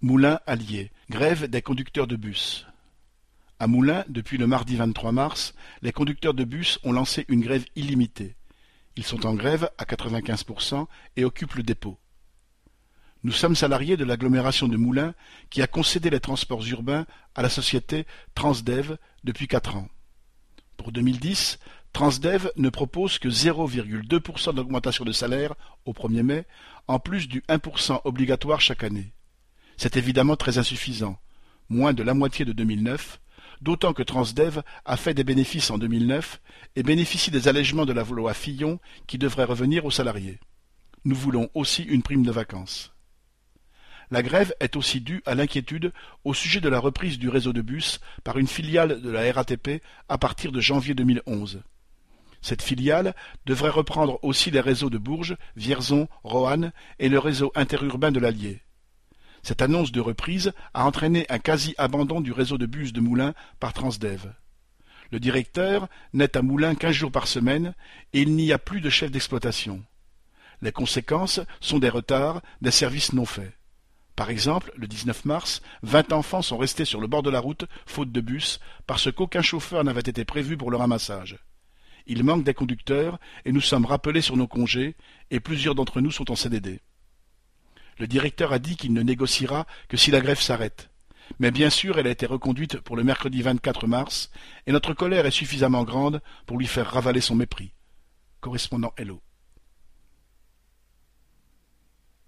Moulins alliés. Grève des conducteurs de bus. À Moulins, depuis le mardi 23 mars, les conducteurs de bus ont lancé une grève illimitée. Ils sont en grève à 95% et occupent le dépôt. Nous sommes salariés de l'agglomération de Moulins qui a concédé les transports urbains à la société Transdev depuis 4 ans. Pour 2010, Transdev ne propose que 0,2% d'augmentation de salaire au 1er mai, en plus du 1% obligatoire chaque année. C'est évidemment très insuffisant, moins de la moitié de 2009, d'autant que Transdev a fait des bénéfices en 2009 et bénéficie des allègements de la loi Fillon qui devraient revenir aux salariés. Nous voulons aussi une prime de vacances. La grève est aussi due à l'inquiétude au sujet de la reprise du réseau de bus par une filiale de la RATP à partir de janvier 2011. Cette filiale devrait reprendre aussi les réseaux de Bourges, Vierzon, Roanne et le réseau interurbain de l'Allier. Cette annonce de reprise a entraîné un quasi-abandon du réseau de bus de Moulins par Transdev. Le directeur n'est à Moulins qu'1 jour par semaine et il n'y a plus de chef d'exploitation. Les conséquences sont des retards, des services non faits. Par exemple, le 19 mars, 20 enfants sont restés sur le bord de la route, faute de bus, parce qu'aucun chauffeur n'avait été prévu pour le ramassage. Il manque des conducteurs et nous sommes rappelés sur nos congés, et plusieurs d'entre nous sont en CDD. Le directeur a dit qu'il ne négociera que si la grève s'arrête. Mais bien sûr, elle a été reconduite pour le mercredi 24 mars, et notre colère est suffisamment grande pour lui faire ravaler son mépris. Correspondant Hello.